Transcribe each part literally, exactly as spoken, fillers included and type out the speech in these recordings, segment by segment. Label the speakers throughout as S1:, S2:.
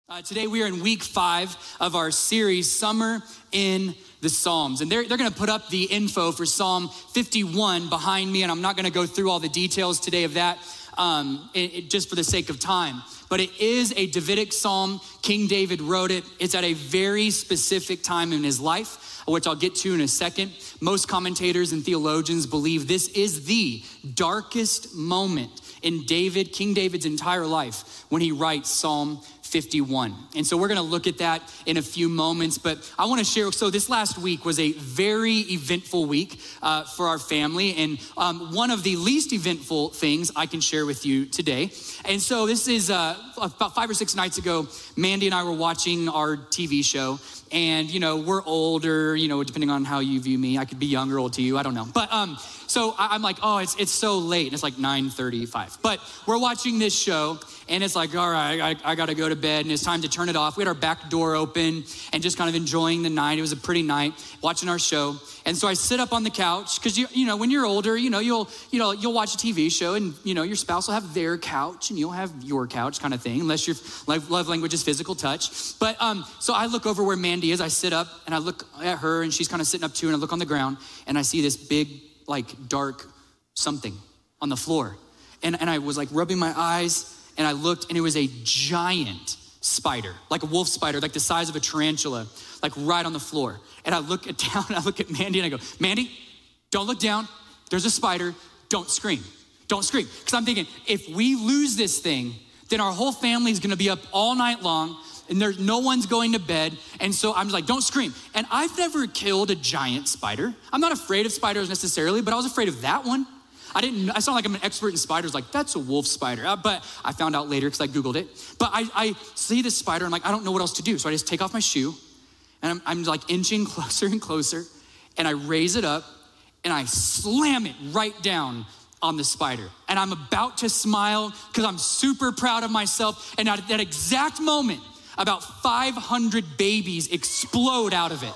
S1: Uh, today we are in week five of our series, Summer in the Psalms. And they're, they're gonna put up the info for Psalm fifty-one behind me, and I'm not gonna go through all the details today of that um, it, it, just for the sake of time. But it is a Davidic psalm. King David wrote it. It's at a very specific time in his life, which I'll get to in a second. Most commentators and theologians believe this is the darkest moment in David, King David's entire life, when he writes Psalm fifty-one. And so we're gonna look at that in a few moments, but I wanna share, so this last week was a very eventful week uh, for our family, and um, one of the least eventful things I can share with you today. And so this is uh, about five or six nights ago, Mandy and I were watching our T V show, and you know, we're older, you know, depending on how you view me, I could be young or old to you, I don't know. But um, so I, I'm like, oh, it's it's so late, and it's like nine thirty-five. But we're watching this show, and it's like, all right, I, I gotta go to bed, and it's time to turn it off. We had our back door open and just kind of enjoying the night. It was a pretty night, watching our show. And so I sit up on the couch, because you you know, when you're older, you know, you'll you know, you'll watch a T V show, and you know, your spouse will have their couch, and you'll have your couch kind of thing, unless your love language is physical touch. But um, so I look over where Mandy is, I sit up, and I look at her, and she's kind of sitting up too, and I look on the ground, and I see this big, like, dark something on the floor. And, and I was like rubbing my eyes, and I looked, and it was a giant spider, like a wolf spider, like the size of a tarantula, like right on the floor. And I look at down, and I look at Mandy, and I go, Mandy, don't look down. There's a spider. Don't scream. Don't scream. Because I'm thinking, if we lose this thing, then our whole family is gonna be up all night long, and there's no one's going to bed. And so I'm just like, don't scream. And I've never killed a giant spider. I'm not afraid of spiders necessarily, but I was afraid of that one. I didn't, I sound like I'm an expert in spiders, like that's a wolf spider. Uh, but I found out later because I Googled it. But I, I see this spider, and like, I don't know what else to do. So I just take off my shoe, and I'm, I'm like inching closer and closer, and I raise it up, and I slam it right down on the spider. And I'm about to smile because I'm super proud of myself. And at that exact moment, about five hundred babies explode out of it.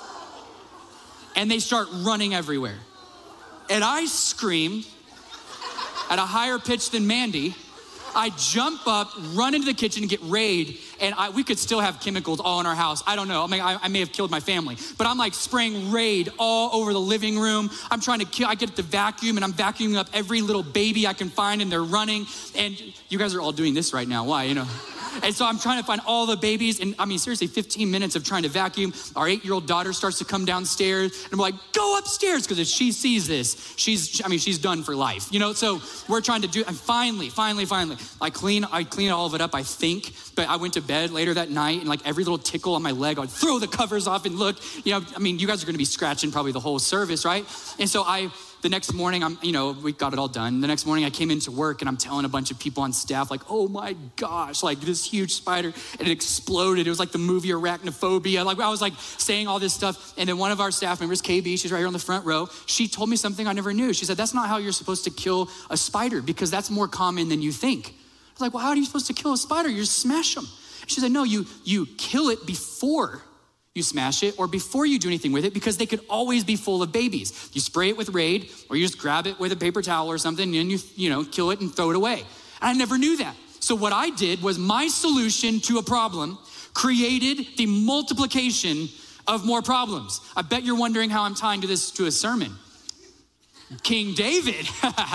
S1: And they start running everywhere. And I scream at a higher pitch than Mandy. I jump up, run into the kitchen and get Raid, and I, we could still have chemicals all in our house. I don't know, I mean, I, I may have killed my family, but I'm like spraying Raid all over the living room. I'm trying to kill, I get the vacuum, and I'm vacuuming up every little baby I can find, and they're running. And you guys are all doing this right now, why, you know? And so I'm trying to find all the babies, and I mean, seriously, fifteen minutes of trying to vacuum. Our eight-year-old daughter starts to come downstairs, and I'm like, go upstairs, because if she sees this, she's, I mean, she's done for life, you know? So we're trying to do, and finally, finally, finally, I clean, I clean all of it up, I think, but I went to bed later that night, and like every little tickle on my leg, I'd throw the covers off and look, you know, I mean, you guys are gonna be scratching probably the whole service, right? And so I, the next morning, I'm, you know, we got it all done. The next morning I came into work, and I'm telling a bunch of people on staff, like, oh my gosh, like this huge spider, and it exploded. It was like the movie Arachnophobia. Like I was like saying all this stuff. And then one of our staff members, K B, she's right here on the front row. She told me something I never knew. She said, that's not how you're supposed to kill a spider, because that's more common than you think. I was like, well, how are you supposed to kill a spider? You just smash them. She said, no, you, you kill it before you smash it, or before you do anything with it, because they could always be full of babies. You spray it with Raid, or you just grab it with a paper towel or something, and you, you know, kill it and throw it away. And I never knew that. So what I did was my solution to a problem created the multiplication of more problems. I bet you're wondering how I'm tying to this to a sermon. King David,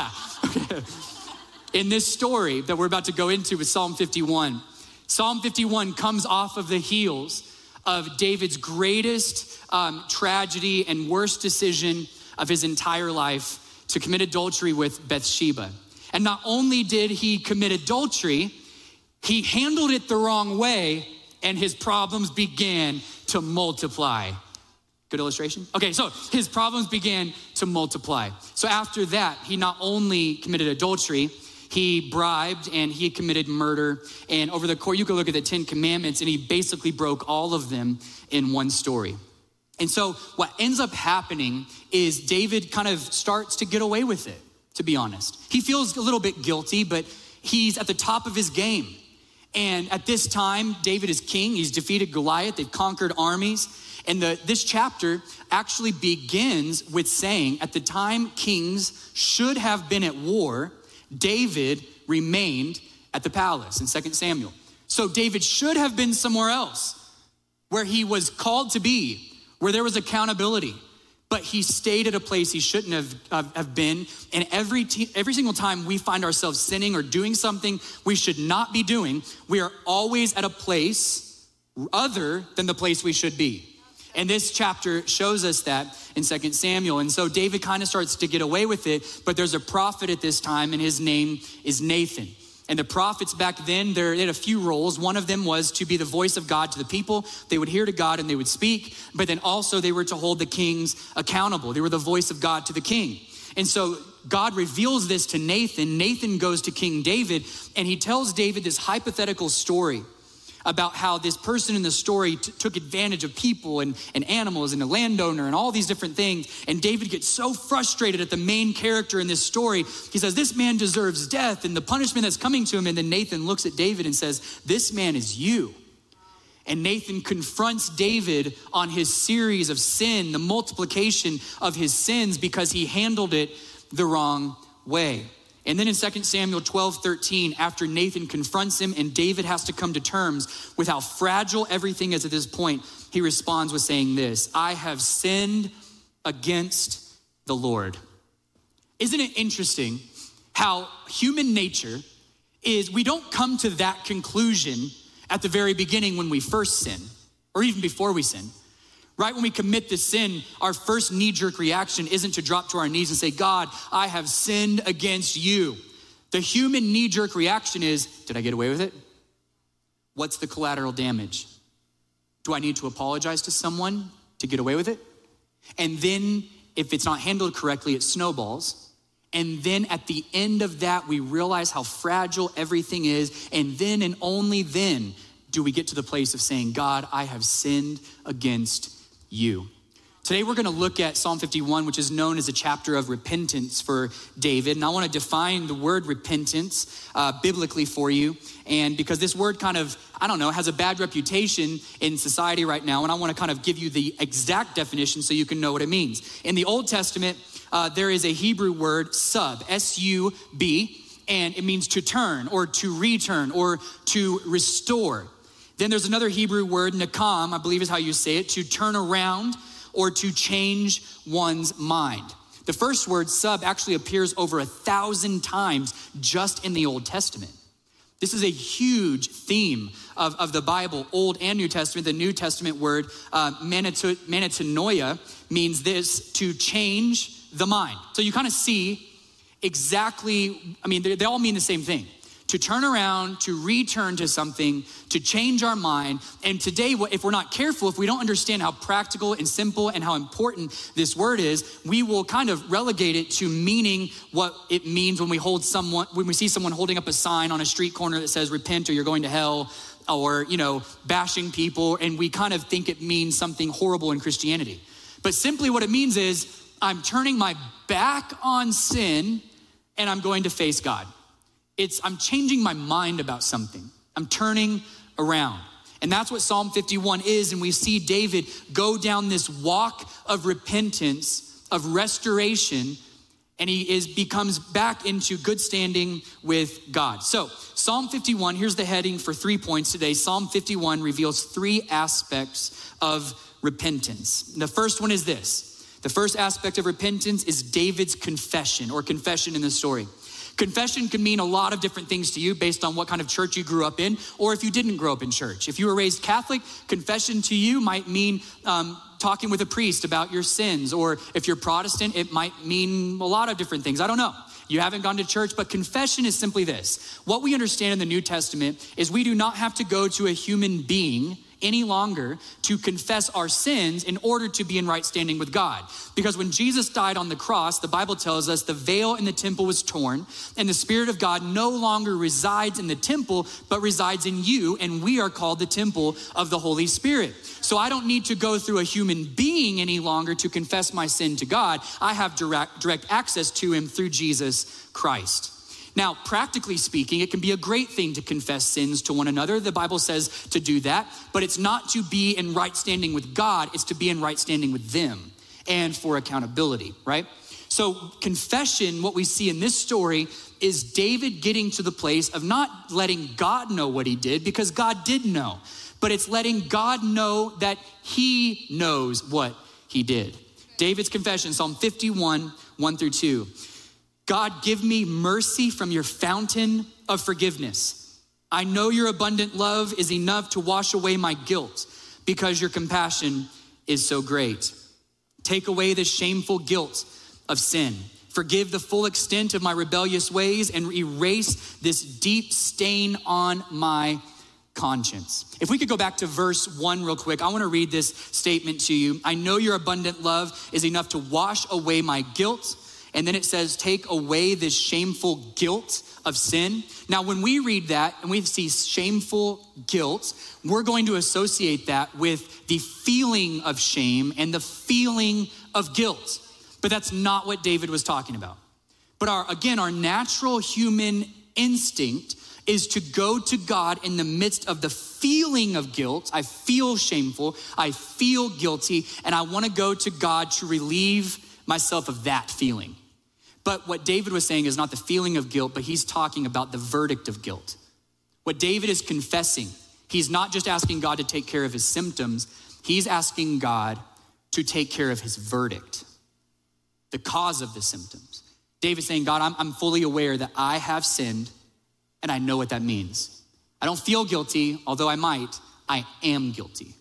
S1: in this story that we're about to go into with Psalm fifty-one, Psalm fifty-one comes off of the heels of David's greatest um, tragedy and worst decision of his entire life, to commit adultery with Bathsheba. And not only did he commit adultery, he handled it the wrong way, and his problems began to multiply. Good illustration? Okay, so his problems began to multiply. So after that, he not only committed adultery, he bribed, and he committed murder. And over the course, you can look at the Ten Commandments, and he basically broke all of them in one story. And so what ends up happening is David kind of starts to get away with it, to be honest. He feels a little bit guilty, but he's at the top of his game. And at this time, David is king. He's defeated Goliath. They've conquered armies. And the, this chapter actually begins with saying, at the time kings should have been at war, David remained at the palace in Second Samuel. So David should have been somewhere else where he was called to be, where there was accountability. But he stayed at a place he shouldn't have, have, have been. And every, te- every single time we find ourselves sinning or doing something we should not be doing, we are always at a place other than the place we should be. And this chapter shows us that in Second Samuel. And so David kind of starts to get away with it, but there's a prophet at this time and his name is Nathan. And the prophets back then, they had a few roles. One of them was to be the voice of God to the people. They would hear to God and they would speak, but then also they were to hold the kings accountable. They were the voice of God to the king. And so God reveals this to Nathan. Nathan goes to King David and he tells David this hypothetical story about how this person in the story t- took advantage of people and, and animals and a landowner and all these different things. And David gets so frustrated at the main character in this story. He says, this man deserves death and the punishment that's coming to him. And then Nathan looks at David and says, this man is you. And Nathan confronts David on his series of sin, the multiplication of his sins because he handled it the wrong way. And then in Second Samuel twelve thirteen, after Nathan confronts him and David has to come to terms with how fragile everything is at this point, he responds with saying this, I have sinned against the Lord. Isn't it interesting how human nature is, we don't come to that conclusion at the very beginning when we first sin, or even before we sin. Right when we commit the sin, our first knee-jerk reaction isn't to drop to our knees and say, God, I have sinned against you. The human knee-jerk reaction is, did I get away with it? What's the collateral damage? Do I need to apologize to someone to get away with it? And then if it's not handled correctly, it snowballs. And then at the end of that, we realize how fragile everything is. And then and only then do we get to the place of saying, God, I have sinned against you. Today we're gonna look at Psalm fifty-one, which is known as a chapter of repentance for David. And I wanna define the word repentance uh, biblically for you. And because this word kind of, I don't know, has a bad reputation in society right now. And I wanna kind of give you the exact definition so you can know what it means. In the Old Testament, uh, there is a Hebrew word, sub, S U B, and it means to turn or to return or to restore. Then there's another Hebrew word, nakam, I believe is how you say it, to turn around or to change one's mind. The first word, sub, actually appears over a thousand times just in the Old Testament. This is a huge theme of, of the Bible, Old and New Testament. The New Testament word, uh, metanoia, means this, to change the mind. So you kind of see exactly, I mean, they, they all mean the same thing. To turn around, to return to something, to change our mind. And today, if we're not careful, if we don't understand how practical and simple and how important this word is, we will kind of relegate it to meaning what it means when we hold someone, when we see someone holding up a sign on a street corner that says, repent or you're going to hell, or, you know, bashing people. And we kind of think it means something horrible in Christianity. But simply what it means is, I'm turning my back on sin and I'm going to face God. It's, I'm changing my mind about something. I'm turning around. And that's what Psalm fifty-one is. And we see David go down this walk of repentance, of restoration, and he is becomes back into good standing with God. So Psalm fifty-one, here's the heading for three points today. Psalm fifty-one reveals three aspects of repentance. The first one is this. The first aspect of repentance is David's confession or confession in the story. Confession can mean a lot of different things to you based on what kind of church you grew up in, or if you didn't grow up in church. If you were raised Catholic, confession to you might mean um, talking with a priest about your sins, or if you're Protestant, it might mean a lot of different things. I don't know. You haven't gone to church, but confession is simply this. What we understand in the New Testament is we do not have to go to a human being any longer to confess our sins in order to be in right standing with God. Because when Jesus died on the cross, the Bible tells us the veil in the temple was torn and the Spirit of God no longer resides in the temple, but resides in you, and we are called the temple of the Holy Spirit. So I don't need to go through a human being any longer to confess my sin to God. I have direct, direct access to him through Jesus Christ. Now, practically speaking, it can be a great thing to confess sins to one another. The Bible says to do that, but it's not to be in right standing with God, it's to be in right standing with them and for accountability, right? So confession, what we see in this story, is David getting to the place of not letting God know what he did, because God did know, but it's letting God know that he knows what he did. David's confession, Psalm fifty-one, one through two. God, give me mercy from your fountain of forgiveness. I know your abundant love is enough to wash away my guilt, because your compassion is so great. Take away the shameful guilt of sin. Forgive the full extent of my rebellious ways and erase this deep stain on my conscience. If we could go back to verse one real quick, I want to read this statement to you. I know your abundant love is enough to wash away my guilt. And then it says, take away this shameful guilt of sin. Now, when we read that and we see shameful guilt, we're going to associate that with the feeling of shame and the feeling of guilt. But that's not what David was talking about. But our, again, our natural human instinct is to go to God in the midst of the feeling of guilt. I feel shameful, I feel guilty, and I want to go to God to relieve myself of that feeling. But what David was saying is not the feeling of guilt, but he's talking about the verdict of guilt. What David is confessing, he's not just asking God to take care of his symptoms, he's asking God to take care of his verdict, the cause of the symptoms. David's saying, God, I'm, I'm fully aware that I have sinned, and I know what that means. I don't feel guilty, although I might. I am guilty.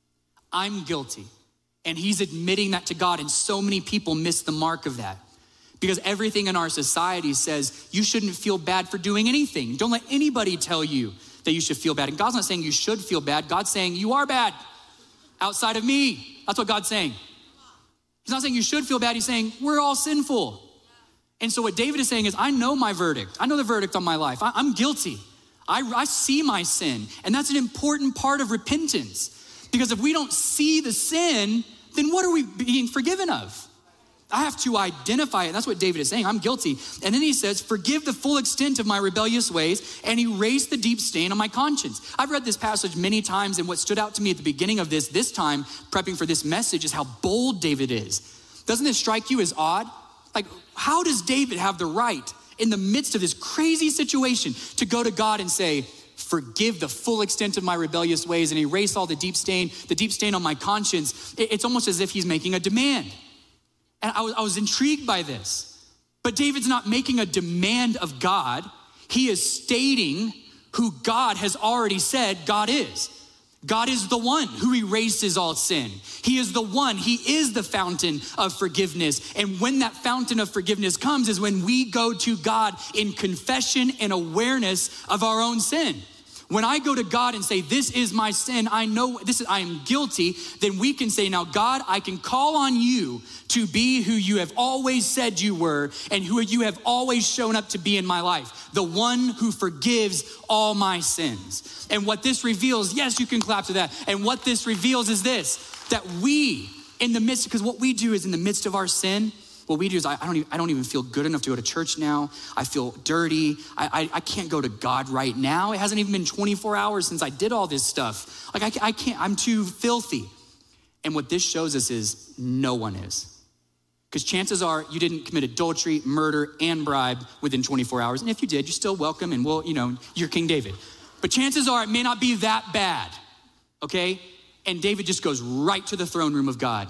S1: I'm guilty. And he's admitting that to God, and so many people miss the mark of that. Because everything in our society says you shouldn't feel bad for doing anything. Don't let anybody tell you that you should feel bad. And God's not saying you should feel bad. God's saying you are bad outside of me. That's what God's saying. He's not saying you should feel bad. He's saying we're all sinful. And so what David is saying is, I know my verdict. I know the verdict on my life. I, I'm guilty. I, I see my sin. And that's an important part of repentance. Because if we don't see the sin, then what are we being forgiven of? I have to identify it. That's what David is saying. I'm guilty. And then he says, forgive the full extent of my rebellious ways and erase the deep stain on my conscience. I've read this passage many times, and what stood out to me at the beginning of this, this time, prepping for this message, is how bold David is. Doesn't this strike you as odd? Like, how does David have the right in the midst of this crazy situation to go to God and say, forgive the full extent of my rebellious ways and erase all the deep stain, the deep stain on my conscience? It's almost as if he's making a demand. And I was, I was intrigued by this. But David's not making a demand of God. He is stating who God has already said God is. God is the one who erases all sin. He is the one, he is the fountain of forgiveness. And when that fountain of forgiveness comes is when we go to God in confession and awareness of our own sin. When I go to God and say, this is my sin, I know this is, I am guilty, then we can say, now God, I can call on you to be who you have always said you were and who you have always shown up to be in my life, the one who forgives all my sins. And what this reveals, yes, you can clap to that. And what this reveals is this, that we in the midst, because what we do is in the midst of our sin, what we do is I, I, don't even, I don't even feel good enough to go to church now. I feel dirty. I, I, I can't go to God right now. It hasn't even been twenty-four hours since I did all this stuff. Like I, I can't, I'm too filthy. And what this shows us is no one is. Because chances are you didn't commit adultery, murder, and bribe within twenty-four hours. And if you did, you're still welcome and we'll, you know, you're King David. But chances are it may not be that bad, okay? And David just goes right to the throne room of God.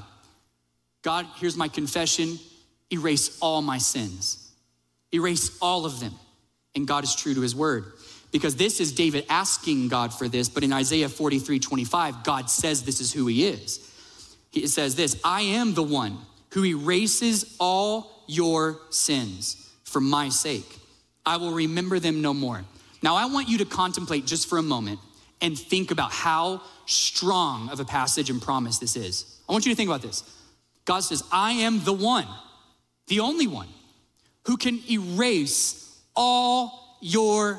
S1: God, here's my confession. Erase all my sins. Erase all of them. And God is true to his word. Because this is David asking God for this, but in Isaiah forty-three twenty-five, God says this is who he is. It says this, I am the one who erases all your sins for my sake. I will remember them no more. Now I want you to contemplate just for a moment and think about how strong of a passage and promise this is. I want you to think about this. God says, I am the one, the only one who can erase all your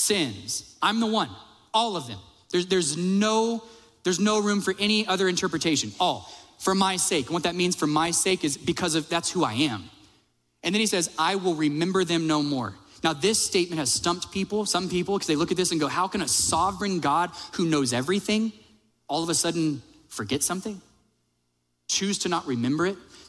S1: sins. I'm the one, all of them. There's, there's, no, there's no room for any other interpretation, all for my sake. And what that means for my sake is because of that's who I am. And then he says, I will remember them no more. Now this statement has stumped people, some people, because they look at this and go, how can a sovereign God who knows everything all of a sudden forget something? Choose to not remember it?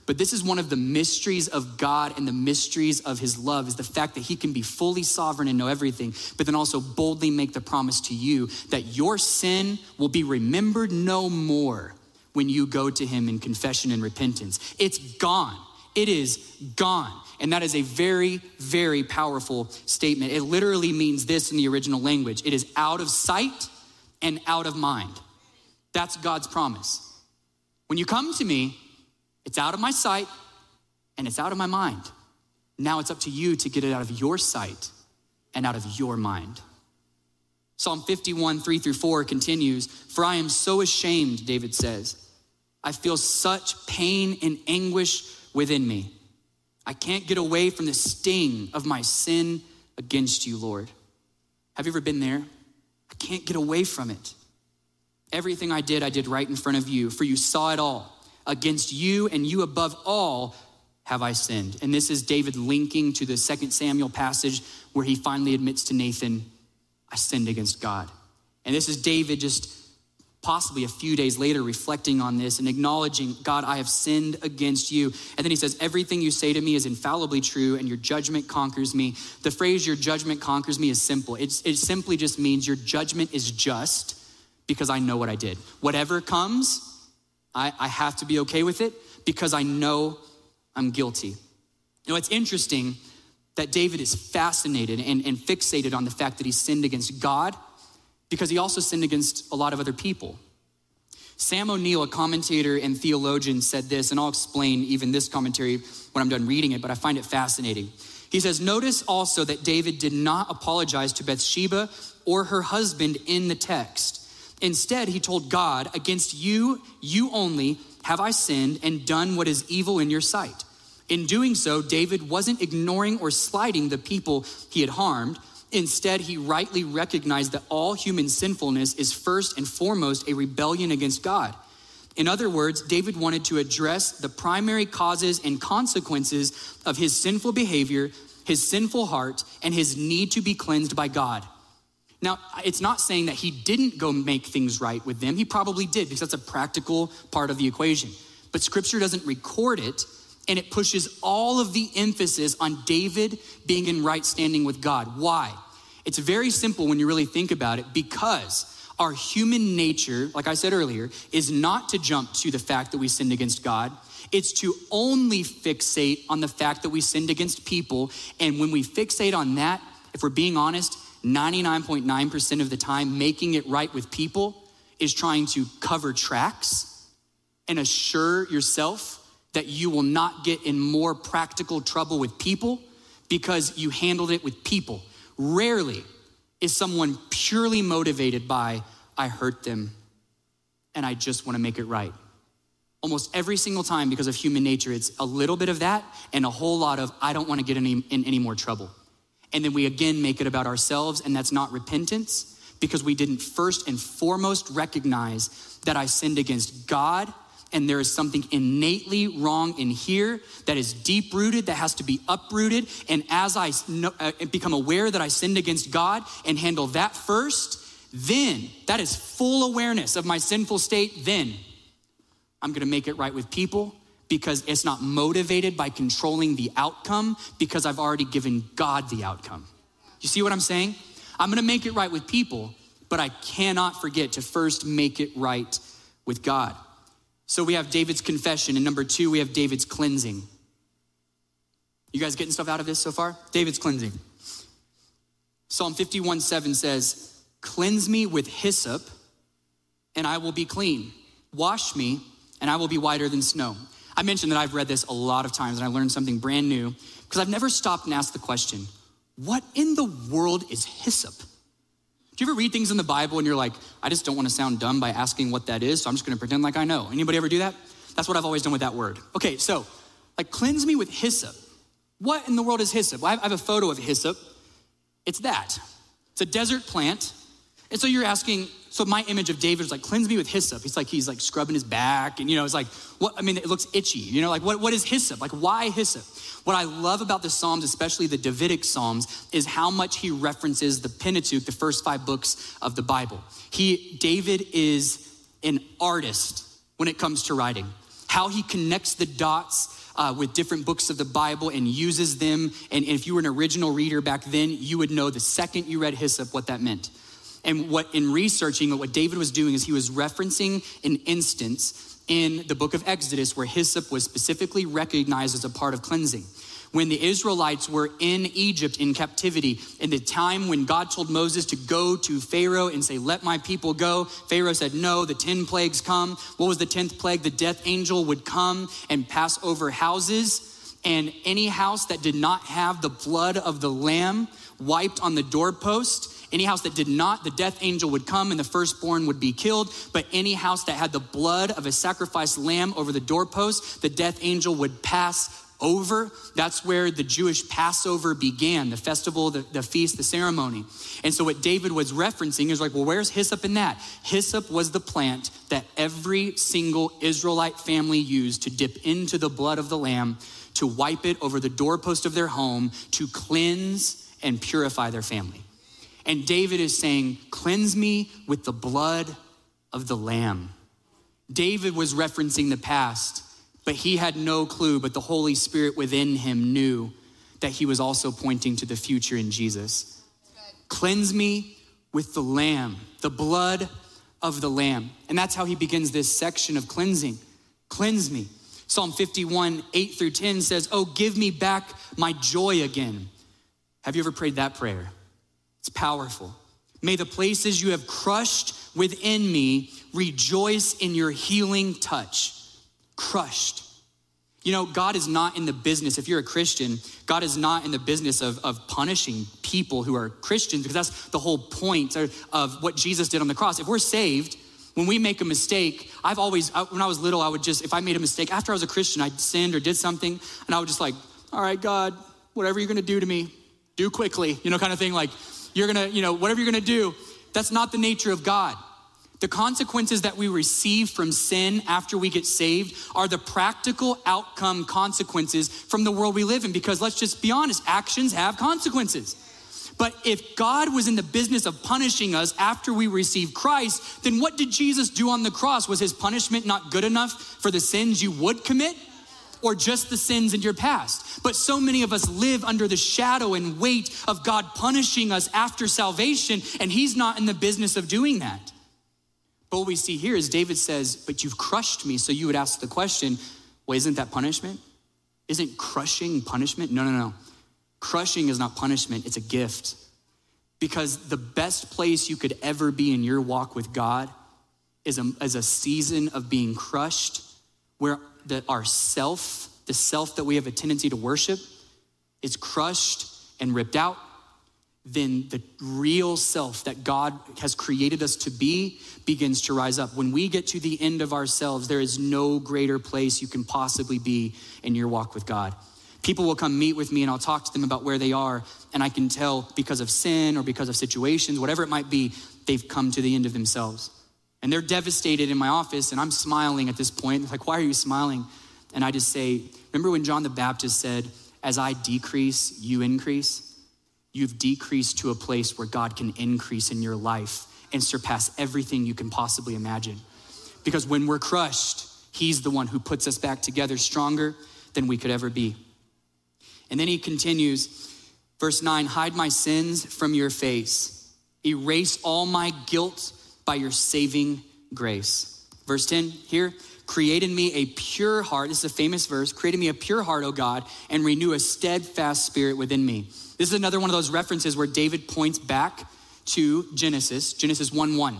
S1: But this is one of the mysteries of God and the mysteries of his love is the fact that he can be fully sovereign and know everything, but then also boldly make the promise to you that your sin will be remembered no more when you go to him in confession and repentance. It's gone. It is gone. And that is a very, very powerful statement. It literally means this in the original language. It is out of sight and out of mind. That's God's promise. When you come to me, it's out of my sight and it's out of my mind. Now it's up to you to get it out of your sight and out of your mind. Psalm fifty-one, three through four continues, for I am so ashamed, David says. I feel such pain and anguish within me. I can't get away from the sting of my sin against you, Lord. Have you ever been there? I can't get away from it. Everything I did, I did right in front of you, for you saw it all. Against you and you above all have I sinned. And this is David linking to the Second Samuel passage where he finally admits to Nathan, I sinned against God. And this is David just possibly a few days later reflecting on this and acknowledging, God, I have sinned against you. And then he says, everything you say to me is infallibly true and your judgment conquers me. The phrase your judgment conquers me is simple. It's, it simply just means your judgment is just because I know what I did. Whatever comes, I, I have to be okay with it because I know I'm guilty. You know, it's interesting that David is fascinated and, and fixated on the fact that he sinned against God because he also sinned against a lot of other people. Sam O'Neill, a commentator and theologian, said this, and I'll explain even this commentary when I'm done reading it, but I find it fascinating. He says, notice also that David did not apologize to Bathsheba or her husband in the text. Instead, he told God, against you, you only, have I sinned and done what is evil in your sight. In doing so, David wasn't ignoring or slighting the people he had harmed. Instead, he rightly recognized that all human sinfulness is first and foremost a rebellion against God. In other words, David wanted to address the primary causes and consequences of his sinful behavior, his sinful heart, and his need to be cleansed by God. Now, it's not saying that he didn't go make things right with them. He probably did because that's a practical part of the equation. But scripture doesn't record it, and it pushes all of the emphasis on David being in right standing with God. Why? It's very simple when you really think about it, because our human nature, like I said earlier, is not to jump to the fact that we sinned against God. It's to only fixate on the fact that we sinned against people. And when we fixate on that, if we're being honest, ninety-nine point nine percent of the time, making it right with people is trying to cover tracks and assure yourself that you will not get in more practical trouble with people because you handled it with people. Rarely is someone purely motivated by, I hurt them and I just want to make it right. Almost every single time, because of human nature, it's a little bit of that and a whole lot of, I don't want to get any, in any more trouble. And then we again make it about ourselves, and that's not repentance, because we didn't first and foremost recognize that I sinned against God, and there is something innately wrong in here that is deep-rooted, that has to be uprooted. And as I know, uh, become aware that I sinned against God and handle that first, then that is full awareness of my sinful state, then I'm gonna make it right with people, because it's not motivated by controlling the outcome, because I've already given God the outcome. You see what I'm saying? I'm gonna make it right with people, but I cannot forget to first make it right with God. So we have David's confession, and number two, we have David's cleansing. You guys getting stuff out of this so far? David's cleansing. Psalm fifty-one seven says, cleanse me with hyssop, and I will be clean. Wash me, and I will be whiter than snow. I mentioned that I've read this a lot of times and I learned something brand new because I've never stopped and asked the question, what in the world is hyssop? Do you ever read things in the Bible and you're like, I just don't want to sound dumb by asking what that is, so I'm just going to pretend like I know. Anybody ever do that? That's what I've always done with that word. Okay, so like cleanse me with hyssop. What in the world is hyssop? Well, I have a photo of hyssop. It's that. It's a desert plant. And so you're asking, so my image of David is like, cleanse me with hyssop. He's like, he's like scrubbing his back. And you know, it's like, what, I mean, it looks itchy. You know, like what, what is hyssop? Like why hyssop? What I love about the Psalms, especially the Davidic Psalms, is how much he references the Pentateuch, the first five books of the Bible. He, David is an artist when it comes to writing. how he connects the dots uh, with different books of the Bible and uses them. And if you were an original reader back then, you would know the second you read hyssop what that meant. And what in researching, what David was doing is he was referencing an instance in the book of Exodus where hyssop was specifically recognized as a part of cleansing. When the Israelites were in Egypt in captivity, in the time when God told Moses to go to Pharaoh and say, let my people go, Pharaoh said, no, the ten plagues come. What was the tenth plague? The death angel would come and pass over houses, and any house that did not have the blood of the lamb wiped on the doorpost, any house that did not, the death angel would come and the firstborn would be killed. But any house that had the blood of a sacrificed lamb over the doorpost, the death angel would pass over. That's where the Jewish Passover began, the festival, the, the feast, the ceremony. And so what David was referencing is like, well, where's hyssop in that? Hyssop was the plant that every single Israelite family used to dip into the blood of the lamb, to wipe it over the doorpost of their home, to cleanse and purify their family. And David is saying, cleanse me with the blood of the lamb. David was referencing the past, but he had no clue, but the Holy Spirit within him knew that he was also pointing to the future in Jesus. Cleanse me with the lamb, the blood of the lamb. And that's how he begins this section of cleansing. Cleanse me. Psalm fifty-one, eight through ten says, oh, give me back my joy again. Have you ever prayed that prayer? It's powerful. May the places you have crushed within me rejoice in your healing touch. Crushed. You know, God is not in the business, if you're a Christian, God is not in the business of, of punishing people who are Christians, because that's the whole point of what Jesus did on the cross. If we're saved, when we make a mistake, I've always, when I was little, I would just, if I made a mistake, after I was a Christian, I sinned or did something, and I would just like, all right, God, whatever you're gonna do to me, do quickly, you know, kind of thing. Like, you're gonna, you know, whatever you're gonna do. That's not the nature of God. The consequences that we receive from sin after we get saved are the practical outcome consequences from the world we live in, because let's just be honest, actions have consequences. But if God was in the business of punishing us after we receive Christ, then what did Jesus do on the cross? Was his punishment not good enough for the sins you would commit? Or just the sins in your past? But so many of us live under the shadow and weight of God punishing us after salvation, and he's not in the business of doing that. But what we see here is David says, but you've crushed me. So you would ask the question, well, isn't that punishment? Isn't crushing punishment? No, no, no. Crushing is not punishment, it's a gift. Because the best place you could ever be in your walk with God is a, is a season of being crushed, where the, our self, the self that we have a tendency to worship, is crushed and ripped out. Then the real self that God has created us to be begins to rise up. When we get to the end of ourselves, there is no greater place you can possibly be in your walk with God. People will come meet with me and I'll talk to them about where they are, and I can tell because of sin or because of situations, whatever it might be, they've come to the end of themselves. And they're devastated in my office, and I'm smiling at this point. They're like, why are you smiling? And I just say, remember when John the Baptist said, as I decrease, you increase? You've decreased to a place where God can increase in your life and surpass everything you can possibly imagine. Because when we're crushed, he's the one who puts us back together stronger than we could ever be. And then he continues, verse nine, hide my sins from your face. Erase all my guilt by your saving grace. Verse ten here, create in me a pure heart. This is a famous verse. Create in me a pure heart, O God, and renew a steadfast spirit within me. This is another one of those references where David points back to Genesis, Genesis one one.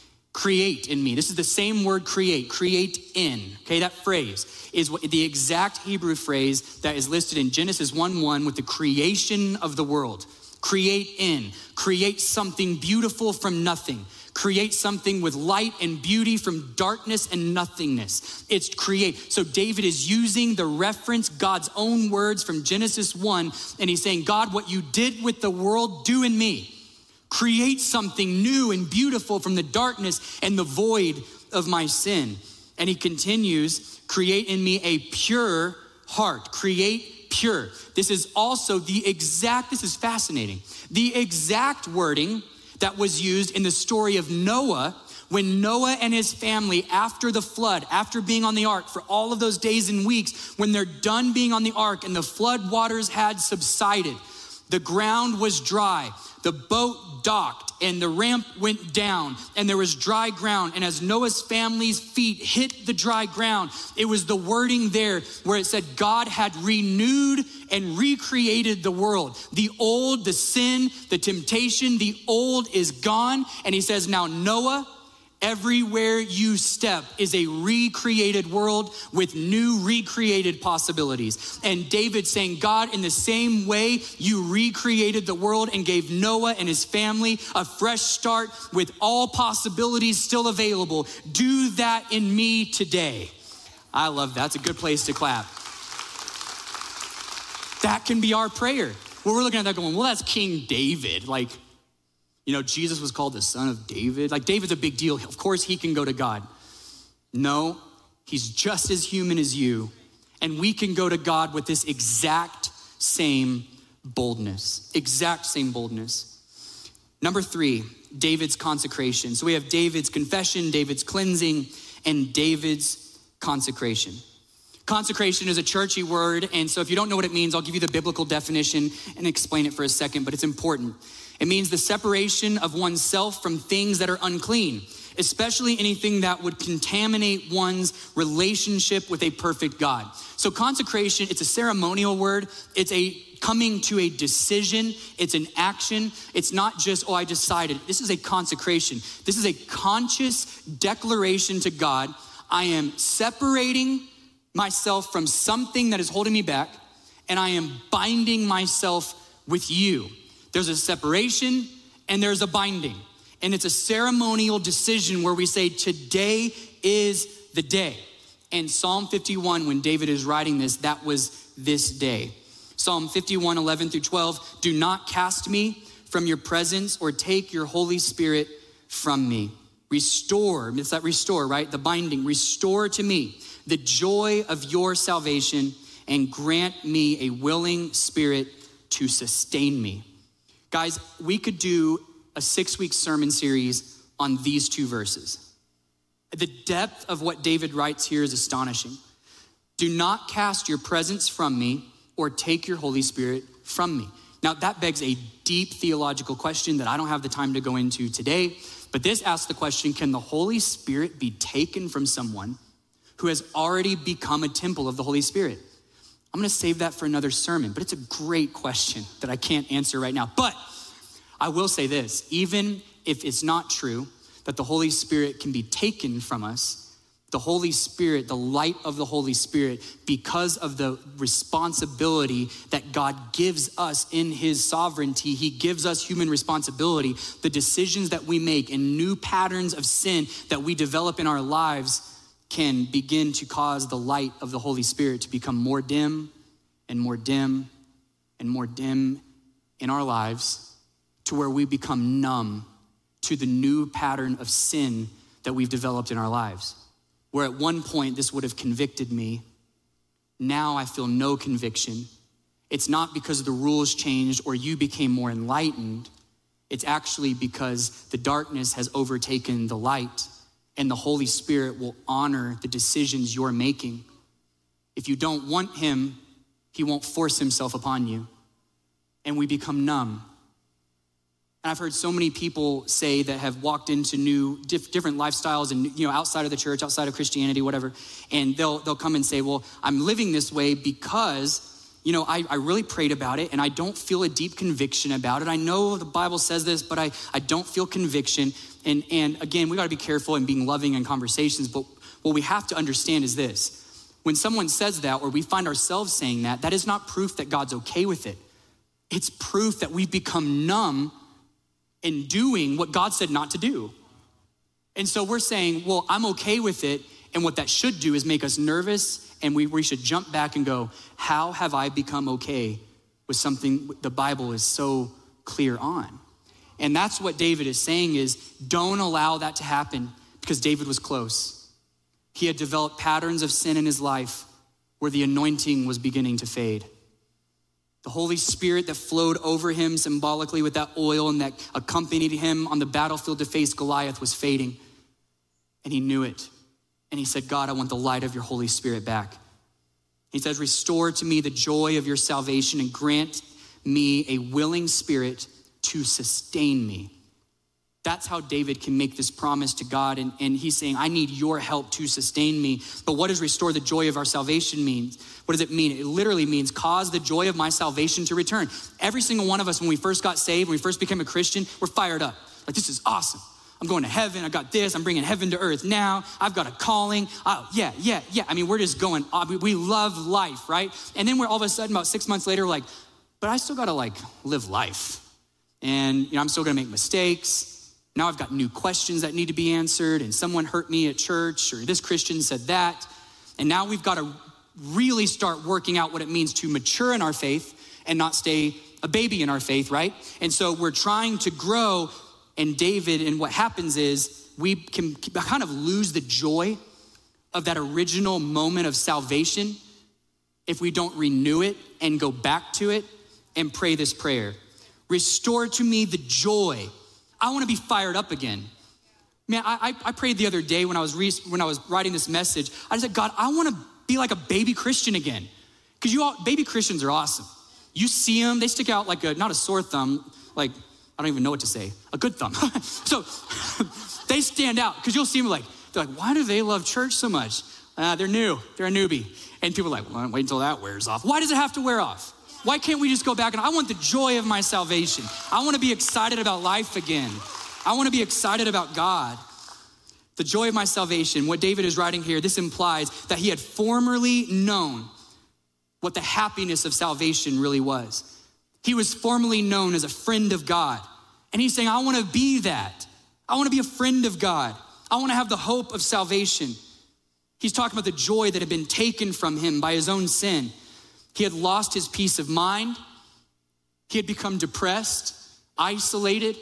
S1: Create in me. This is the same word create, create in. Okay, that phrase is what, the exact Hebrew phrase that is listed in Genesis one one with the creation of the world. Create in, create something beautiful from nothing. Create something with light and beauty from darkness and nothingness. It's create. So David is using the reference, God's own words from Genesis one, and he's saying, God, what you did with the world, do in me. Create something new and beautiful from the darkness and the void of my sin. And he continues, create in me a pure heart. Create pure. This is also the exact, this is fascinating, the exact wording that was used in the story of Noah when Noah and his family, after the flood, after being on the ark for all of those days and weeks, when they're done being on the ark and the flood waters had subsided, the ground was dry, the boat docked, and the ramp went down, and there was dry ground. And as Noah's family's feet hit the dry ground, it was the wording there where it said God had renewed and recreated the world. The old, the sin, the temptation, the old is gone. And he says, now Noah, everywhere you step is a recreated world with new recreated possibilities. And David saying, God, in the same way you recreated the world and gave Noah and his family a fresh start with all possibilities still available, do that in me today. I love that. That's a good place to clap. That can be our prayer. Well, we're looking at that going, well, that's King David. Like, you know, Jesus was called the son of David. Like, David's a big deal. Of course he can go to God. No, he's just as human as you. And we can go to God with this exact same boldness, exact same boldness. Number three, David's consecration. So we have David's confession, David's cleansing, and David's consecration. Consecration is a churchy word. And so if you don't know what it means, I'll give you the biblical definition and explain it for a second, but it's important. It means the separation of oneself from things that are unclean, especially anything that would contaminate one's relationship with a perfect God. So consecration, it's a ceremonial word. It's a coming to a decision. It's an action. It's not just, oh, I decided. This is a consecration. This is a conscious declaration to God. I am separating myself from something that is holding me back, and I am binding myself with you. There's a separation and there's a binding. And it's a ceremonial decision where we say, today is the day. And Psalm fifty-one, when David is writing this, that was this day. Psalm fifty-one, eleven through twelve, do not cast me from your presence or take your Holy Spirit from me. Restore, it's that restore, right? The binding, restore to me the joy of your salvation and grant me a willing spirit to sustain me. Guys, we could do a six-week sermon series on these two verses. The depth of what David writes here is astonishing. Do not cast your presence from me or take your Holy Spirit from me. Now, that begs a deep theological question that I don't have the time to go into today, but this asks the question, can the Holy Spirit be taken from someone who has already become a temple of the Holy Spirit? I'm gonna save that for another sermon, but it's a great question that I can't answer right now. But I will say this, even if it's not true that the Holy Spirit can be taken from us, the Holy Spirit, the light of the Holy Spirit, because of the responsibility that God gives us in his sovereignty, he gives us human responsibility. The decisions that we make and new patterns of sin that we develop in our lives can begin to cause the light of the Holy Spirit to become more dim and more dim and more dim in our lives to where we become numb to the new pattern of sin that we've developed in our lives. Where at one point this would have convicted me, now I feel no conviction. It's not because the rules changed or you became more enlightened. It's actually because the darkness has overtaken the light. And the Holy Spirit will honor the decisions you're making. If you don't want him, he won't force himself upon you. And we become numb. And I've heard so many people say that have walked into new, diff, different lifestyles and, you know, outside of the church, outside of Christianity, whatever. And they'll they'll come and say, well, I'm living this way because, you know, I, I really prayed about it and I don't feel a deep conviction about it. I know the Bible says this, but I, I don't feel conviction. And, and again, we gotta be careful in being loving in conversations, but what we have to understand is this. When someone says that, or we find ourselves saying that, that is not proof that God's okay with it. It's proof that we've become numb in doing what God said not to do. And so we're saying, well, I'm okay with it. And what that should do is make us nervous, and we, we should jump back and go, how have I become okay with something the Bible is so clear on? And that's what David is saying is, don't allow that to happen, because David was close. He had developed patterns of sin in his life where the anointing was beginning to fade. The Holy Spirit that flowed over him symbolically with that oil and that accompanied him on the battlefield to face Goliath was fading. And he knew it. And he said, God, I want the light of your Holy Spirit back. He says, restore to me the joy of your salvation and grant me a willing spirit to sustain me. That's how David can make this promise to God. And, and he's saying, I need your help to sustain me. But what does restore the joy of our salvation mean? What does it mean? It literally means cause the joy of my salvation to return. Every single one of us, when we first got saved, when we first became a Christian, we're fired up. Like, this is awesome. I'm going to heaven. I got this. I'm bringing heaven to earth now. I've got a calling. Oh, yeah, yeah, yeah. I mean, we're just going, we love life, right? And then we're all of a sudden, about six months later, we're like, but I still got to like live life. And you know, I'm still going to make mistakes. Now I've got new questions that need to be answered, and someone hurt me at church, or this Christian said that. And now we've got to really start working out what it means to mature in our faith and not stay a baby in our faith, right? And so we're trying to grow. And David, and what happens is we can kind of lose the joy of that original moment of salvation if we don't renew it and go back to it and pray this prayer. Restore to me the joy. I want to be fired up again. Man, I, I prayed the other day when I was re- when I was writing this message. I said, God, I want to be like a baby Christian again. Because you all, baby Christians are awesome. You see them, they stick out like a, not a sore thumb, like, I don't even know what to say, a good thumb. So they stand out because you'll see them like, they're like, why do they love church so much? Uh, they're new, they're a newbie. And people are like, well, wait until that wears off. Why does it have to wear off? Why can't we just go back and I want the joy of my salvation. I want to be excited about life again. I want to be excited about God. The joy of my salvation, what David is writing here, this implies that he had formerly known what the happiness of salvation really was. He was formerly known as a friend of God. And he's saying, I want to be that. I want to be a friend of God. I want to have the hope of salvation. He's talking about the joy that had been taken from him by his own sin. He had lost his peace of mind. He had become depressed, isolated,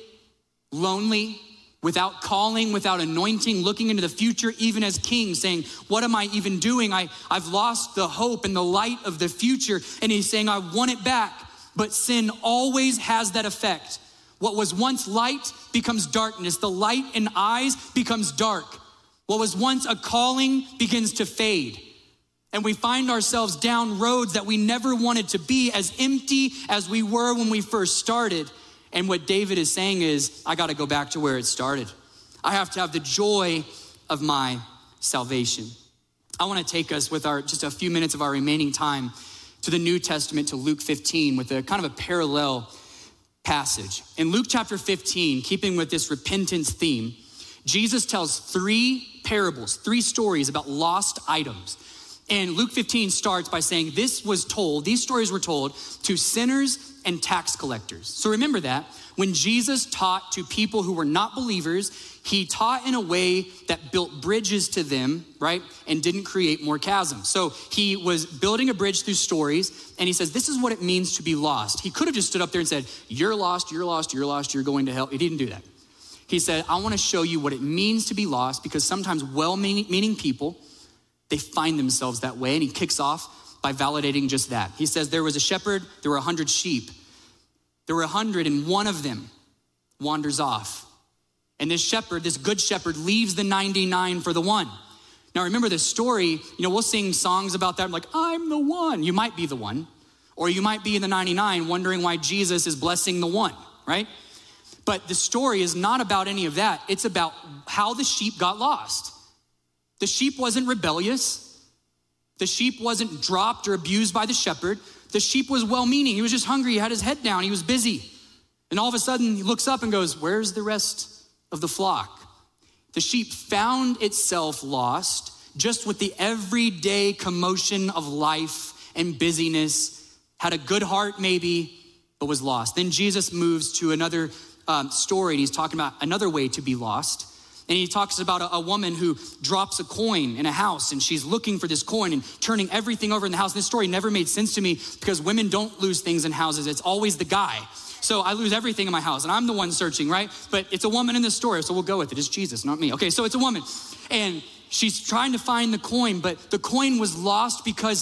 S1: lonely, without calling, without anointing, looking into the future, even as king, saying, what am I even doing? I, I've lost the hope and the light of the future. And he's saying, I want it back. But sin always has that effect. What was once light becomes darkness. The light in eyes becomes dark. What was once a calling begins to fade. And we find ourselves down roads that we never wanted to be, as empty as we were when we first started. And what David is saying is, I got to go back to where it started. I have to have the joy of my salvation. I want to take us with our just a few minutes of our remaining time to the New Testament, to Luke fifteen, with a kind of a parallel passage. In Luke chapter fifteen, keeping with this repentance theme, Jesus tells three parables, three stories about lost items. And Luke fifteen starts by saying this was told, these stories were told to sinners and tax collectors. So remember that when Jesus taught to people who were not believers, he taught in a way that built bridges to them, right? And didn't create more chasms. So he was building a bridge through stories, and he says, this is what it means to be lost. He could have just stood up there and said, you're lost, you're lost, you're lost, you're going to hell. He didn't do that. He said, I want to show you what it means to be lost, because sometimes well-meaning people, they find themselves that way. And he kicks off by validating just that. He says, there was a shepherd, there were a hundred sheep. There were a hundred and one of them wanders off. And this shepherd, this good shepherd, leaves the ninety-nine for the one. Now remember this story, you know, we'll sing songs about that. I'm like, I'm the one. You might be the one. Or you might be in the ninety-nine wondering why Jesus is blessing the one, right? But the story is not about any of that. It's about how the sheep got lost. The sheep wasn't rebellious. The sheep wasn't dropped or abused by the shepherd. The sheep was well-meaning. He was just hungry. He had his head down. He was busy. And all of a sudden he looks up and goes, where's the rest of the flock? The sheep found itself lost just with the everyday commotion of life and busyness, had a good heart maybe, but was lost. Then Jesus moves to another um, story, and he's talking about another way to be lost. And he talks about a, a woman who drops a coin in a house, and she's looking for this coin and turning everything over in the house. This story never made sense to me because women don't lose things in houses. It's always the guy. So I lose everything in my house, and I'm the one searching, right? But it's a woman in the story, so we'll go with it. It's Jesus, not me. Okay, so it's a woman, and she's trying to find the coin, but the coin was lost because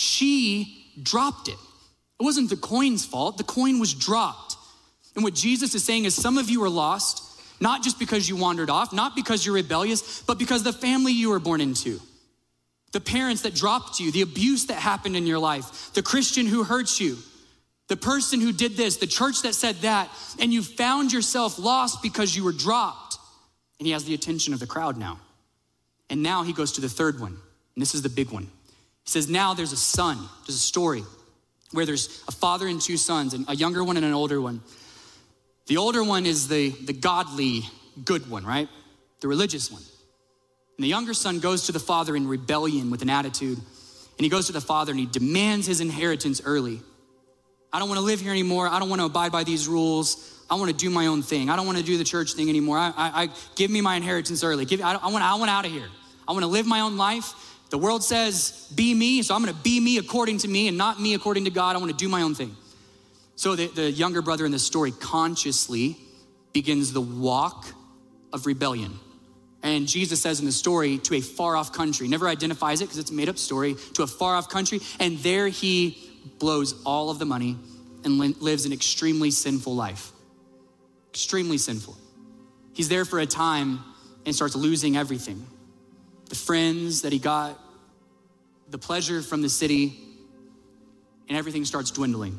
S1: she dropped it. It wasn't the coin's fault. The coin was dropped. And what Jesus is saying is some of you are lost, Not just because you wandered off, not because you're rebellious, but because the family you were born into, the parents that dropped you, the abuse that happened in your life, the Christian who hurt you, the person who did this, the church that said that, and you found yourself lost because you were dropped. And he has the attention of the crowd now. And now he goes to the third one, and this is the big one. He says, now there's a son, there's a story where there's a father and two sons, and a younger one and an older one. The older one is the, the godly, good one, right? The religious one. And the younger son goes to the father in rebellion with an attitude, and he goes to the father and he demands his inheritance early. I don't want to live here anymore. I don't want to abide by these rules. I want to do my own thing. I don't want to do the church thing anymore. I, I, I give me my inheritance early. Give, I, I want, I want out of here. I want to live my own life. The world says, be me, so I'm gonna be me according to me and not me according to God. I wanna do my own thing. So the, the younger brother in the story consciously begins the walk of rebellion. And Jesus says in the story, to a far off country, never identifies it because it's a made up story, to a far off country, and there he blows all of the money and li- lives an extremely sinful life. Extremely sinful. He's there for a time and starts losing everything. The friends that he got, the pleasure from the city, and everything starts dwindling.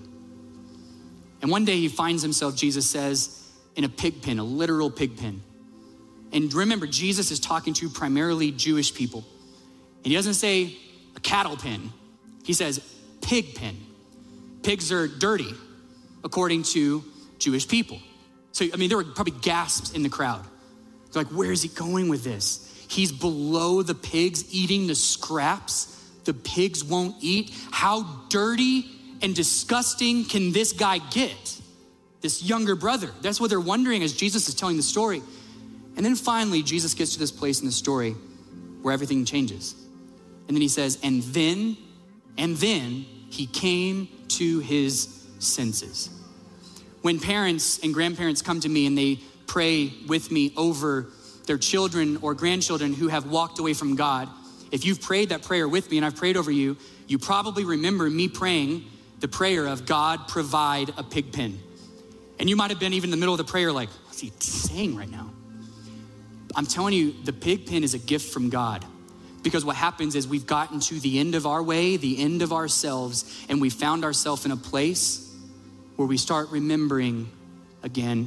S1: And one day he finds himself, Jesus says, in a pig pen, a literal pig pen. And remember, Jesus is talking to primarily Jewish people. And he doesn't say a cattle pen. He says pig pen. Pigs are dirty, according to Jewish people. So, I mean, there were probably gasps in the crowd. They're like, where is he going with this? He's below the pigs, eating the scraps the pigs won't eat. How dirty and disgusting can this guy get? This younger brother. That's what they're wondering as Jesus is telling the story. And then finally, Jesus gets to this place in the story where everything changes. And then he says, and then, and then he came to his senses. When parents and grandparents come to me and they pray with me over their children or grandchildren who have walked away from God, if you've prayed that prayer with me and I've prayed over you, you probably remember me praying the prayer of God provide a pig pen. And you might've been even in the middle of the prayer like, what's he saying right now? I'm telling you, the pig pen is a gift from God. Because what happens is we've gotten to the end of our way, the end of ourselves, and we found ourselves in a place where we start remembering again,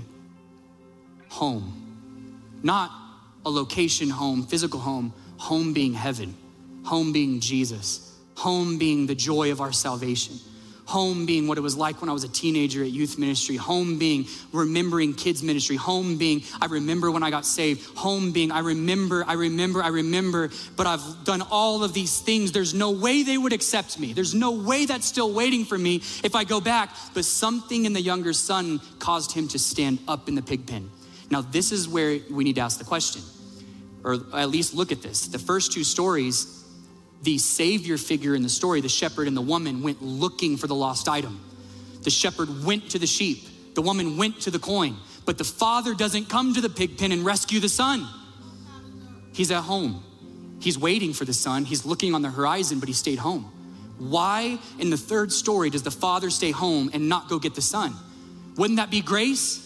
S1: home. Not a location home, physical home, home being heaven, home being Jesus, home being the joy of our salvation, home being what it was like when I was a teenager at youth ministry, home being remembering kids ministry, home being I remember when I got saved, home being I remember, I remember, I remember, but I've done all of these things. There's no way they would accept me. There's no way that's still waiting for me if I go back. But something in the younger son caused him to stand up in the pig pen. Now this is where we need to ask the question, or at least look at this. The first two stories, the savior figure in the story, the shepherd and the woman, went looking for the lost item. The shepherd went to the sheep. The woman went to the coin. But the father doesn't come to the pig pen and rescue the son. He's at home. He's waiting for the son. He's looking on the horizon, but he stayed home. Why in the third story does the father stay home and not go get the son? Wouldn't that be grace?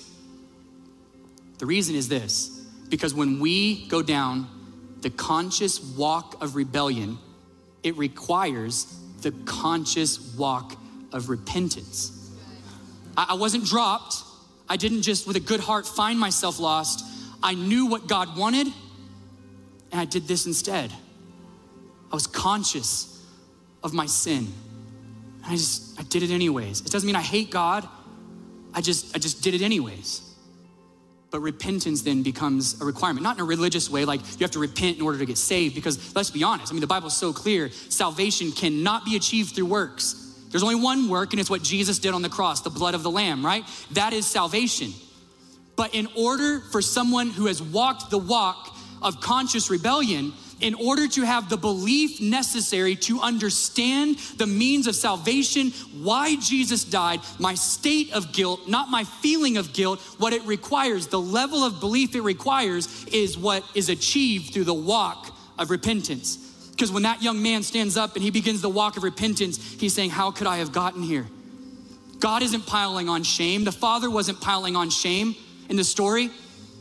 S1: The reason is this, because when we go down the conscious walk of rebellion, it requires the conscious walk of repentance. I wasn't dropped. I didn't just with a good heart find myself lost. I knew what God wanted and I did this instead. I was conscious of my sin. And I just, I did it anyways. It doesn't mean I hate God. I just, I just did it anyways. But repentance then becomes a requirement, not in a religious way, like you have to repent in order to get saved, because let's be honest, I mean, the Bible's so clear, salvation cannot be achieved through works. There's only one work, and it's what Jesus did on the cross, the blood of the Lamb, right? That is salvation. But in order for someone who has walked the walk of conscious rebellion, in order to have the belief necessary to understand the means of salvation, why Jesus died, my state of guilt, not my feeling of guilt, what it requires, the level of belief it requires is what is achieved through the walk of repentance. Because when that young man stands up and he begins the walk of repentance, he's saying, how could I have gotten here? God isn't piling on shame. The father wasn't piling on shame in the story.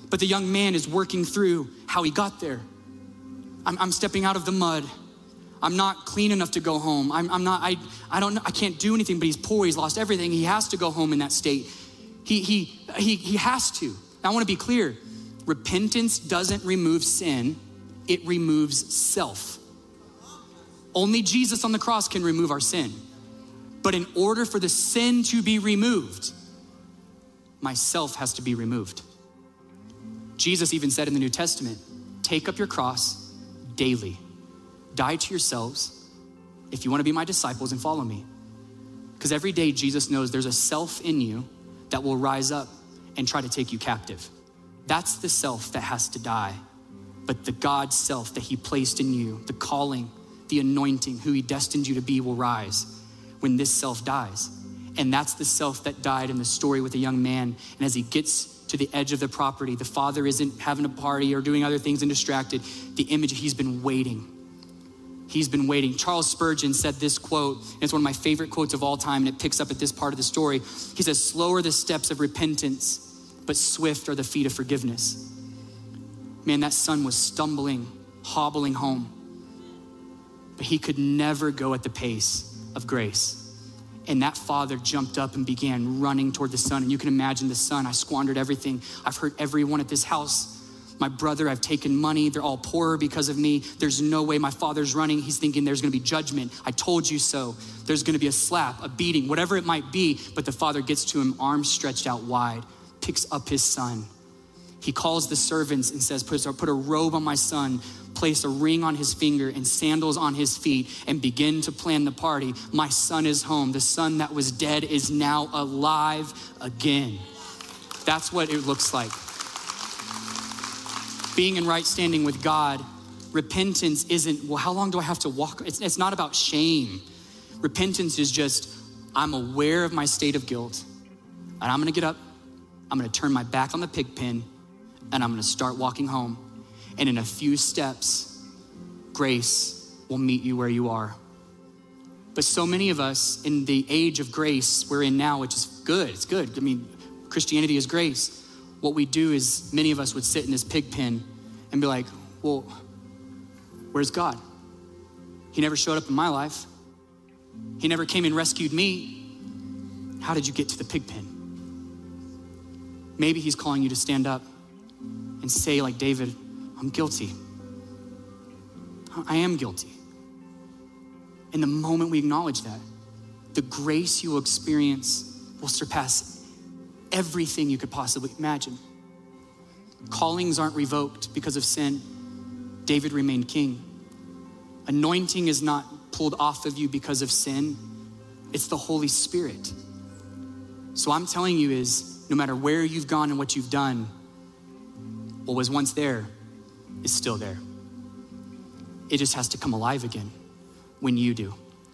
S1: But the young man is working through how he got there. I'm, I'm stepping out of the mud. I'm not clean enough to go home. I'm, I'm not, I, I don't know, I can't do anything, but he's poor, he's lost everything. He has to go home in that state. He, he, he, he has to. Now I wanna be clear, repentance doesn't remove sin, it removes self. Only Jesus on the cross can remove our sin. But in order for the sin to be removed, myself has to be removed. Jesus even said in the New Testament, take up your cross daily. Die to yourselves if you want to be my disciples and follow me. Because every day Jesus knows there's a self in you that will rise up and try to take you captive. That's the self that has to die. But the God self that he placed in you, the calling, the anointing, who he destined you to be will rise when this self dies. And that's the self that died in the story with the young man. And as he gets to the edge of the property, the father isn't having a party or doing other things and distracted. The image, he's been waiting. He's been waiting. Charles Spurgeon said this quote, and it's one of my favorite quotes of all time, and it picks up at this part of the story. He says, slow are the steps of repentance, but swift are the feet of forgiveness. Man, that son was stumbling, hobbling home, but he could never go at the pace of grace. And that father jumped up and began running toward the son. And you can imagine the son, I squandered everything. I've hurt everyone at this house. My brother, I've taken money. They're all poorer because of me. There's no way my father's running. He's thinking there's gonna be judgment. I told you so. There's gonna be a slap, a beating, whatever it might be. But the father gets to him, arms stretched out wide, picks up his son. He calls the servants and says, put a robe on my son, place a ring on his finger and sandals on his feet, and begin to plan the party. My son is home. The son that was dead is now alive again. That's what it looks like. Being in right standing with God, repentance isn't, well, how long do I have to walk? It's, it's not about shame. Repentance is just, I'm aware of my state of guilt, and I'm gonna get up, I'm gonna turn my back on the pig pen, and I'm gonna start walking home. And in a few steps, grace will meet you where you are. But so many of us in the age of grace we're in now, which is good, it's good. I mean, Christianity is grace. What we do is many of us would sit in this pig pen and be like, well, where's God? He never showed up in my life. He never came and rescued me. How did you get to the pig pen? Maybe he's calling you to stand up and say like David, I'm guilty. I am guilty. And the moment we acknowledge that, the grace you will experience will surpass everything you could possibly imagine. Callings aren't revoked because of sin. David remained king. Anointing is not pulled off of you because of sin. It's the Holy Spirit. So I'm telling you is, no matter where you've gone and what you've done, what was once there is still there. It just has to come alive again when you do.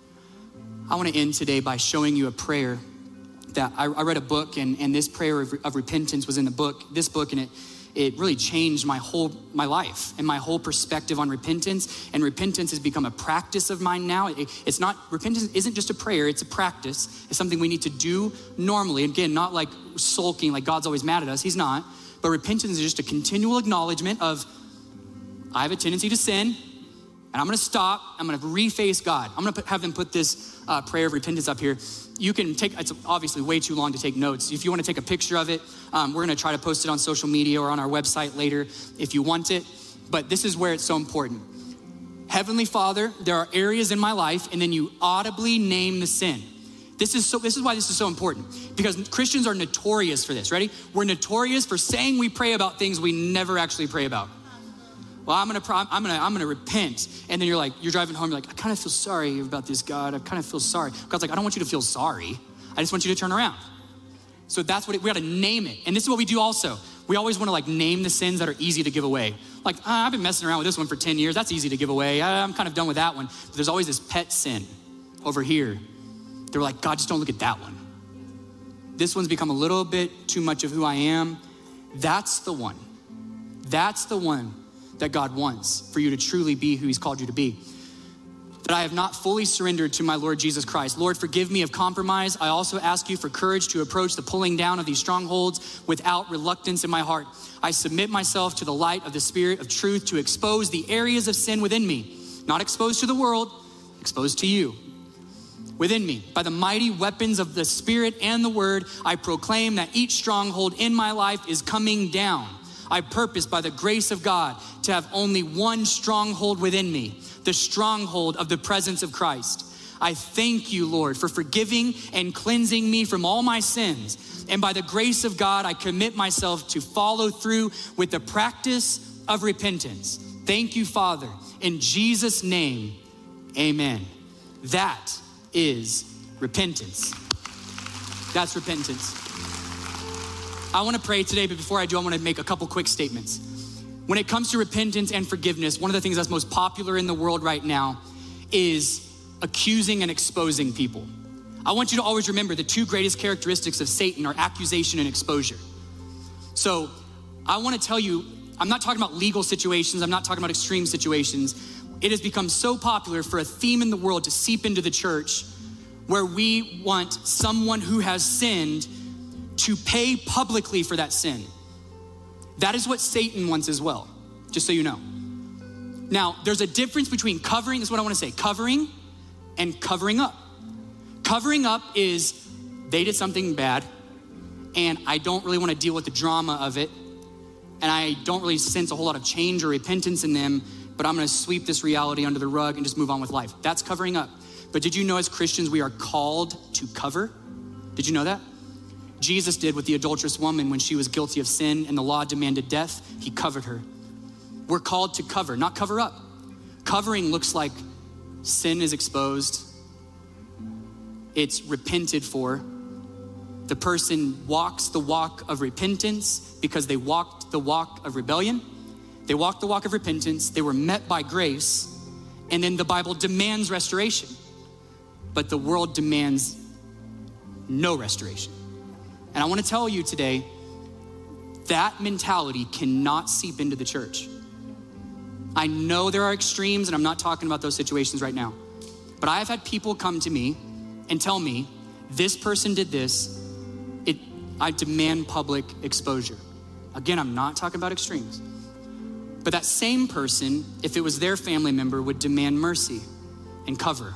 S1: I want to end today by showing you a prayer that I, I read a book, and, and this prayer of, of repentance was in the book, this book, and it it really changed my whole, my life and my whole perspective on repentance. And repentance has become a practice of mine now. It, it's not, repentance isn't just a prayer, it's a practice. It's something we need to do normally. Again, not like sulking, like God's always mad at us, he's not. But repentance is just a continual acknowledgement of, I have a tendency to sin, and I'm gonna stop, I'm gonna reface God. I'm gonna put, have them put this uh, prayer of repentance up here. You can take, it's obviously way too long to take notes. If you wanna take a picture of it, um, we're gonna try to post it on social media or on our website later if you want it. But this is where it's so important. Heavenly Father, there are areas in my life, and then you audibly name the sin. This is so. This is why this is so important, because Christians are notorious for this. Ready? We're notorious for saying we pray about things we never actually pray about. Well, I'm gonna, I'm gonna, I'm gonna repent, and then you're like, you're driving home, you're like, I kind of feel sorry about this, God. I kind of feel sorry. God's like, I don't want you to feel sorry. I just want you to turn around. So that's what it, we got to name it, and this is what we do also. We always want to like name the sins that are easy to give away. Like, ah, I've been messing around with this one for ten years. That's easy to give away. I'm kind of done with that one. But there's always this pet sin over here. They're like, God, just don't look at that one. This one's become a little bit too much of who I am. That's the one. That's the one that God wants for you to truly be who he's called you to be. that I have not fully surrendered to my Lord Jesus Christ. Lord, forgive me of compromise. I also ask you for courage to approach the pulling down of these strongholds without reluctance in my heart. I submit myself to the light of the Spirit of truth to expose the areas of sin within me, not exposed to the world, exposed to you. Within me, by the mighty weapons of the Spirit and the Word, I proclaim that each stronghold in my life is coming down. I purpose by the grace of God to have only one stronghold within me, the stronghold of the presence of Christ. I thank you, Lord, for forgiving and cleansing me from all my sins. And by the grace of God, I commit myself to follow through with the practice of repentance. Thank you, Father. In Jesus' name, amen. That is repentance. That's repentance. I wanna pray today, but before I do, I wanna make a couple quick statements. When it comes to repentance and forgiveness, one of the things that's most popular in the world right now is accusing and exposing people. I want you to always remember the two greatest characteristics of Satan are accusation and exposure. So I wanna tell you, I'm not talking about legal situations, I'm not talking about extreme situations. It has become so popular for a theme in the world to seep into the church where we want someone who has sinned to pay publicly for that sin. That is what Satan wants as well, just so you know. Now, there's a difference between covering, this is what I wanna say, covering and covering up. Covering up is they did something bad and I don't really wanna deal with the drama of it and I don't really sense a whole lot of change or repentance in them, but I'm gonna sweep this reality under the rug and just move on with life. That's covering up. But did you know as Christians we are called to cover? Did you know that? Jesus did with the adulterous woman when she was guilty of sin and the law demanded death, he covered her. We're called to cover, not cover up. Covering looks like sin is exposed, it's repented for. The person walks the walk of repentance because they walked the walk of rebellion. They walked the walk of repentance, they were met by grace, and then the Bible demands restoration. But the world demands no restoration. And I wanna tell you today, that mentality cannot seep into the church. I know there are extremes, and I'm not talking about those situations right now, but I have had people come to me and tell me, this person did this, it, I demand public exposure. Again, I'm not talking about extremes. But that same person, if it was their family member, would demand mercy and cover.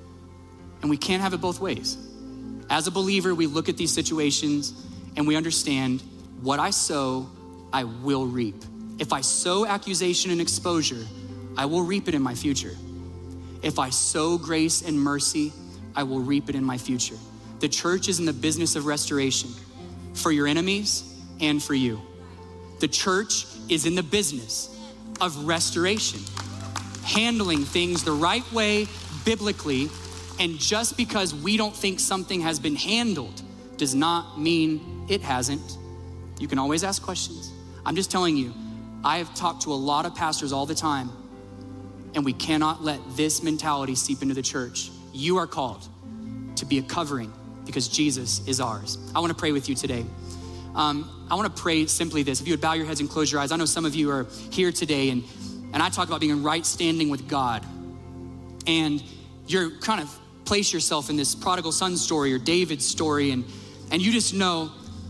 S1: And we can't have it both ways. As a believer, we look at these situations and we understand what I sow, I will reap. If I sow accusation and exposure, I will reap it in my future. If I sow grace and mercy, I will reap it in my future. The church is in the business of restoration for your enemies and for you. The church is in the business of restoration, handling things the right way biblically. And just because we don't think something has been handled does not mean it hasn't. You can always ask questions. I'm just telling you, I have talked to a lot of pastors all the time, and we cannot let this mentality seep into the church. You are called to be a covering because Jesus is ours. I wanna pray with you today. Um, I wanna pray simply this. If you would bow your heads and close your eyes. I know some of you are here today and, and I talk about being in right standing with God. And you're kind of place yourself in this prodigal son story or David's story, and, and you just know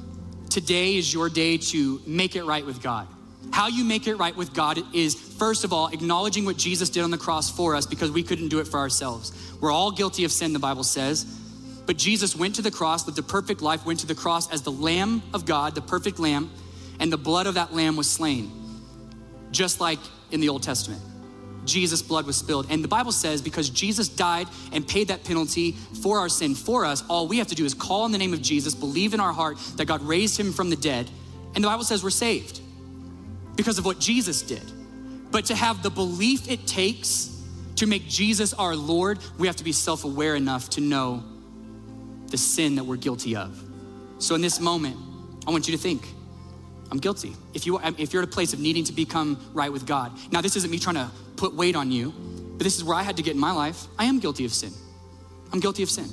S1: today is your day to make it right with God. How you make it right with God is, first of all, acknowledging what Jesus did on the cross for us because we couldn't do it for ourselves. We're all guilty of sin, the Bible says, but Jesus went to the cross, lived a perfect life, went to the cross as the Lamb of God, the perfect Lamb, and the blood of that Lamb was slain, just like in the Old Testament. Jesus' blood was spilled. And the Bible says because Jesus died and paid that penalty for our sin for us, all we have to do is call on the name of Jesus, believe in our heart that God raised him from the dead. And the Bible says we're saved because of what Jesus did. But to have the belief it takes to make Jesus our Lord, we have to be self-aware enough to know the sin that we're guilty of. So in this moment, I want you to think, I'm guilty. If, you, if you're at a place of needing to become right with God. Now, this isn't me trying to put weight on you, but this is where I had to get in my life. I am guilty of sin. I'm guilty of sin.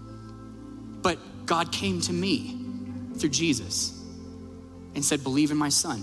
S1: But God came to me through Jesus and said, believe in my son.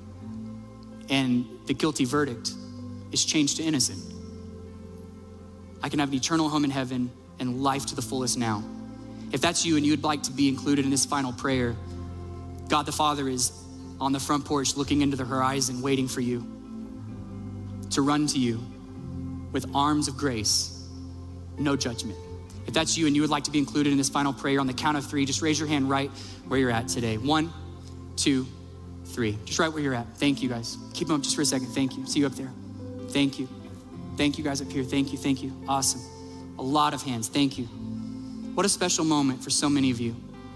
S1: And the guilty verdict is changed to innocent. I can have an eternal home in heaven and life to the fullest now. If that's you and you would like to be included in this final prayer, God the Father is on the front porch looking into the horizon, waiting for you to run to you with arms of grace, no judgment. If that's you and you would like to be included in this final prayer, on the count of three, just raise your hand right where you're at today. One, two, three. Just right where you're at. Thank you, guys. Keep them up just for a second. Thank you. See you up there. Thank you. Thank you, guys up here. Thank you, thank you. Awesome. A lot of hands. Thank you. What a special moment for so many of you.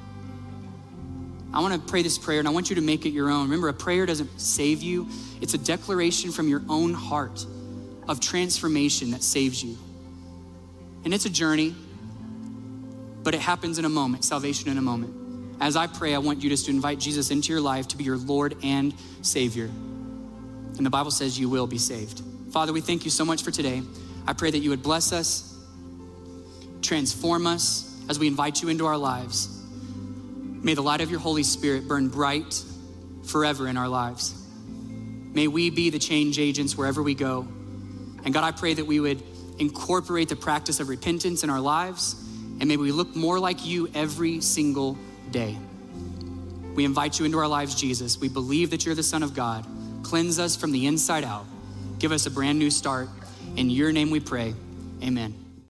S1: I want to pray this prayer, and I want you to make it your own. Remember, a prayer doesn't save you. It's a declaration from your own heart of transformation that saves you. And it's a journey, but it happens in a moment, salvation in a moment. As I pray, I want you just to invite Jesus into your life to be your Lord and Savior. And the Bible says you will be saved. Father, we thank you so much for today. I pray that you would bless us, transform us as we invite you into our lives. May the light of your Holy Spirit burn bright forever in our lives. May we be the change agents wherever we go. And God, I pray that we would incorporate the practice of repentance in our lives, and may we look more like you every single day. We invite you into our lives, Jesus. We believe that you're the Son of God. Cleanse us from the inside out. Give us a brand new start. In your name we pray, amen.